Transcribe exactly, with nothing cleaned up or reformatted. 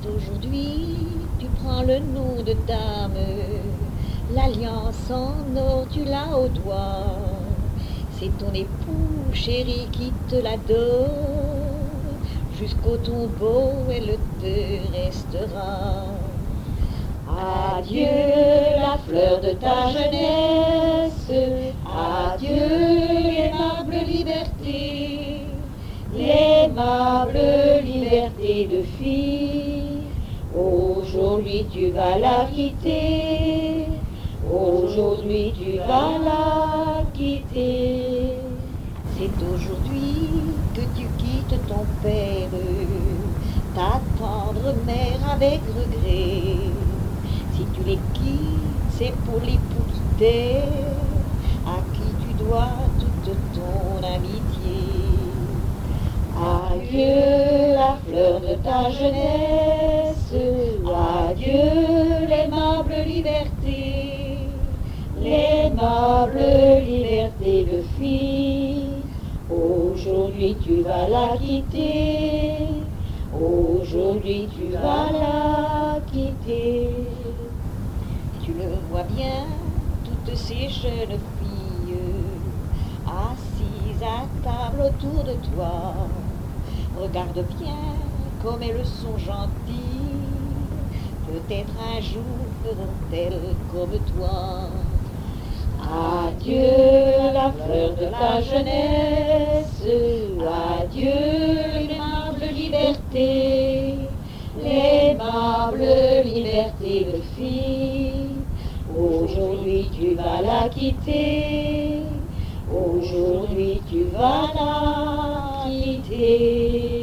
Aujourd'hui, tu prends le nom de dame, l'alliance en or, tu l'as au doigt. C'est ton époux chéri qui te la donne, jusqu'au tombeau elle te restera. Adieu la fleur de ta jeunesse, adieu l'aimable liberté, l'aimable liberté de fille. Aujourd'hui tu vas la quitter, aujourd'hui tu vas la quitter. C'est aujourd'hui que tu quittes ton père, ta tendre mère avec regret. Si tu les quittes, c'est pour l'époux qui t'aime, à qui tu dois toute ton amitié. Adieu la fleur de ta jeunesse, adieu l'aimable liberté, l'aimable liberté de fille. Aujourd'hui tu vas la quitter, aujourd'hui tu vas la quitter. Tu le vois bien, toutes ces jeunes filles, assises à table autour de toi. Regarde bien comme elles sont gentilles, peut-être un jour feront-elles comme toi. Adieu la fleur de ta jeunesse, adieu l'aimable liberté, l'aimable liberté de fille. Aujourd'hui tu vas la quitter, aujourd'hui tu vas la quitter.